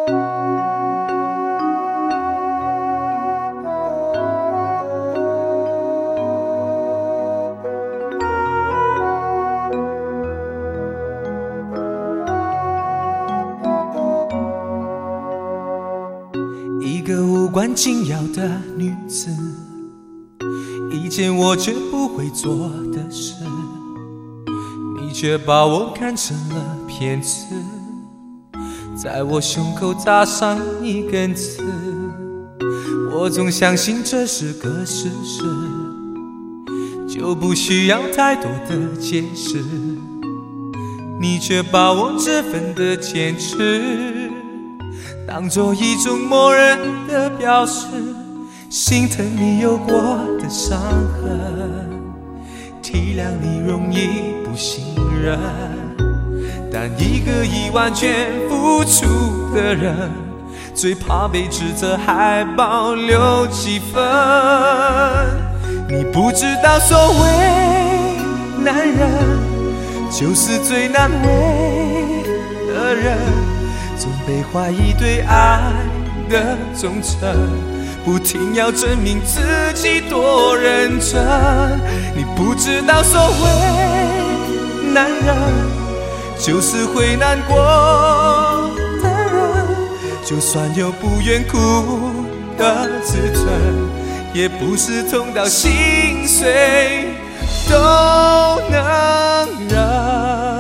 一个无关紧要的女子，一件我绝不会做的事，你却把我看成了骗子，在我胸口扎上一根刺。我总相信这是个事实，就不需要太多的解释，你却把我这份的坚持当作一种默认的表示，心疼你有过的伤痕，体谅你容易不信任，但一个已完全付出的人，最怕被指责还保留几分。你不知道所谓男人就是最难为的人，总被怀疑对爱的忠诚，不停要证明自己多认真。你不知道所谓男人就是会难过的人，就算有不愿哭的自尊，也不是痛到心碎都能忍。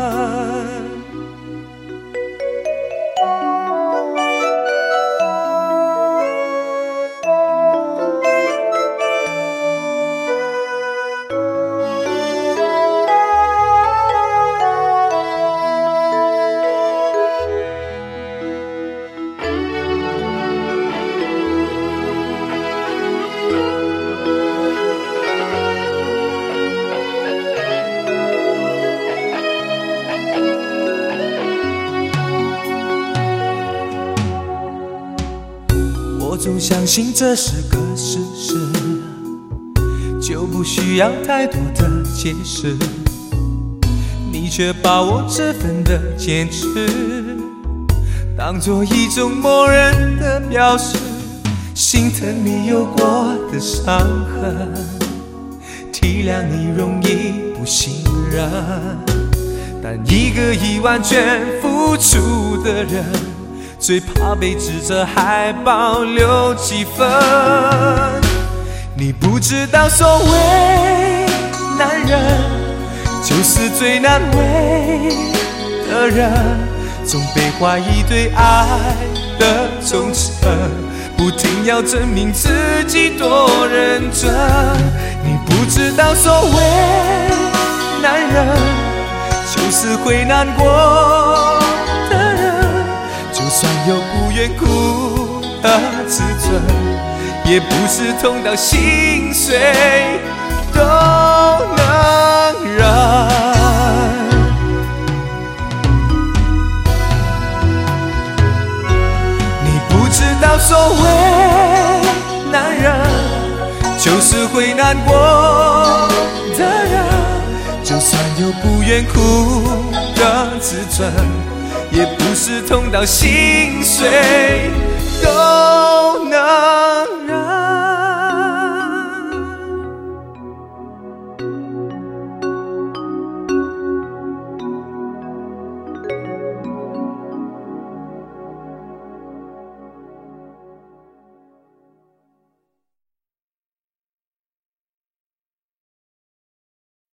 我总相信这是个事实，就不需要太多的解释，你却把我这份的坚持当作一种默认的表示，心疼你有过的伤痕，体谅你容易不信任，但一个已完全付出的人，最怕被指责还保留几分。你不知道所谓男人就是最难为的人，总被怀疑对爱的忠诚，不停要证明自己多认真。你不知道所谓男人就是会难过的人，就算有不愿哭的自尊，也不是痛到心碎都能忍。你不知道所谓男人就是会难过的人，就算有不愿哭的自尊，也不是痛到心碎都能